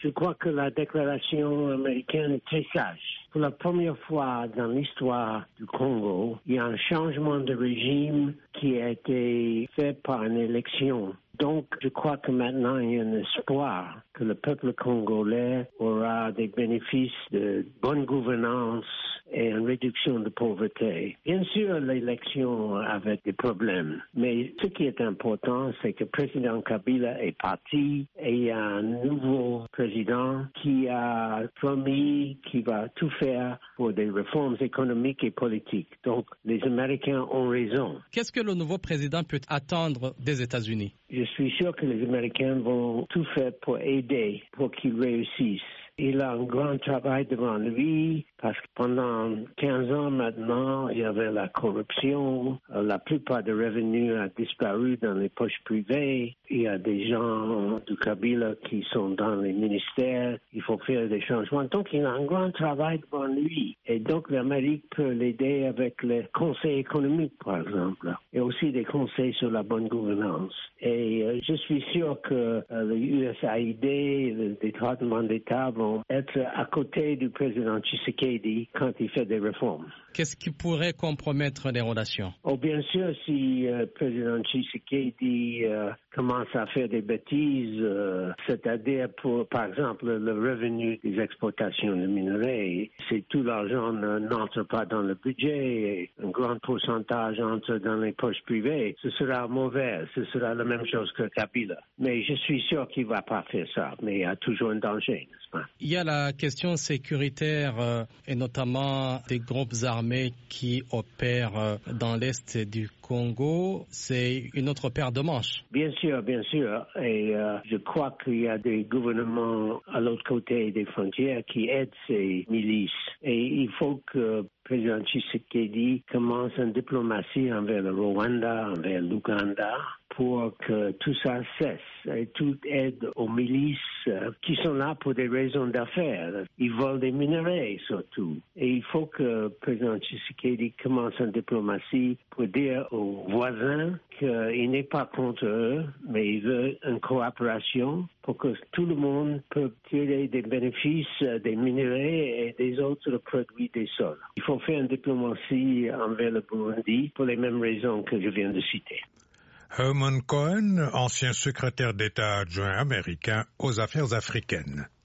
Je crois que la déclaration américaine est très sage. Pour la première fois dans l'histoire du Congo, il y a un changement de régime qui a été fait par une élection. Donc, je crois que maintenant, il y a un espoir que le peuple congolais aura des bénéfices de bonne gouvernance et une réduction de pauvreté. Bien sûr, l'élection avait des problèmes, mais ce qui est important, c'est que le président Kabila est parti et il y a un nouveau président qui a promis qu'il va tout faire pour des réformes économiques et politiques. Donc, les Américains ont raison. Qu'est-ce que le nouveau président peut attendre des États-Unis? Je suis sûr que les Américains vont tout faire pour aider, pour qu'il réussisse. Il a un grand travail devant lui parce que pendant 15 ans maintenant, il y avait la corruption. La plupart des revenus a disparu dans les poches privées. Il y a des gens du Kabila qui sont dans les ministères. Il faut faire des changements. Donc, il a un grand travail devant lui. Et donc, l'Amérique peut l'aider avec les conseils économiques, par exemple, et aussi des conseils sur la bonne gouvernance. Et je suis sûr que le USAID, le département d'État vont être à côté du président Tshisekedi quand il fait des réformes. Qu'est-ce qui pourrait compromettre les relations? Oh, bien sûr, si le président Tshisekedi commence à faire des bêtises, c'est-à-dire pour, par exemple, le revenu des exportations de minerais, c'est tout l'argent n'entre pas dans le budget, et un grand pourcentage entre dans les poches privées, ce sera mauvais, ce sera la même chose que Kabila. Mais je suis sûr qu'il ne va pas faire ça, mais il y a toujours un danger, n'est-ce pas? Il y a la question sécuritaire et notamment des groupes armés qui opèrent dans l'est du Congo. C'est une autre paire de manches. Bien sûr, bien sûr. Et je crois qu'il y a des gouvernements à l'autre côté des frontières qui aident ces milices. Et il faut que le président Tshisekedi commence une diplomatie envers le Rwanda, envers l'Ouganda, pour que tout ça cesse et tout aide aux milices qui sont là pour des raisons d'affaires. Ils volent des minerais surtout. Et il faut que le président Tshisekedi commence une diplomatie pour dire aux voisins qu'il n'est pas contre eux, mais il veut une coopération pour que tout le monde peut tirer des bénéfices des minerais et des autres produits des sols. Il faut faire une diplomatie envers le Burundi pour les mêmes raisons que je viens de citer. Herman Cohen, ancien secrétaire d'État adjoint américain aux affaires africaines.